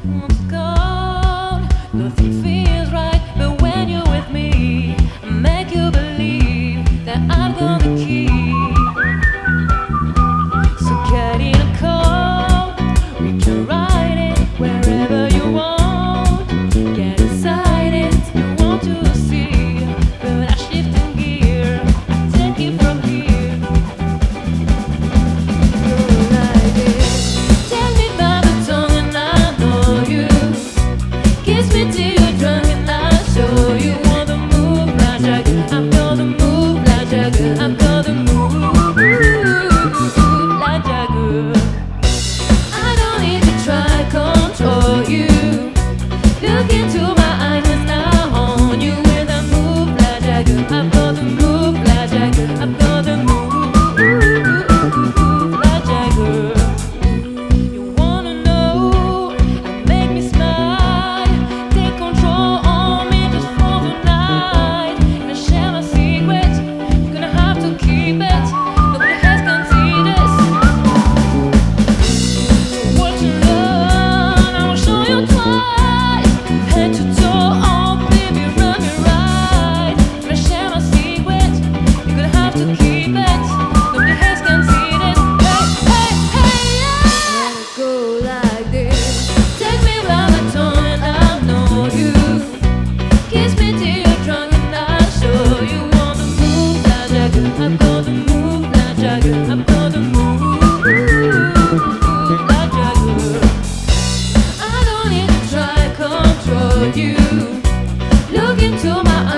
Nothing feels right, but when you're with me, I make you believe that I'm gonna keep. So get in a car, we can ride it wherever you want. Get excited, you want to see, but I shift in gear, I take it from here. Go like this, tell me about the tongue and I know you. Kiss me till you're drunk and I'll show you want to move like Jagger. I'm gonna move like Jagger. I'm gonna move like Jagger. I don't need to try control you. Look into my eyes and I own you when I move like Jagger. I'm gonna move like Jagger. I'm gonna move like Jagger. You wanna know? Make me smile. Take control on me just for the night. Gonna share my secret. Gonna have to keep it. Nobody else can see this. What you learn, I will show you twice. Head to toe, oh baby, run me right. Gonna share my secret. You're gonna have to keep it. Nobody else can see this. Hey, hey, hey, yeah. Let it go like this. Take me by the tongue and I know you. Kiss me till you're drunk and I'll show you wanna move like Jagger. I'm gonna move like Jagger. I'm gonna move like Jagger. I don't need to try control you. Look into my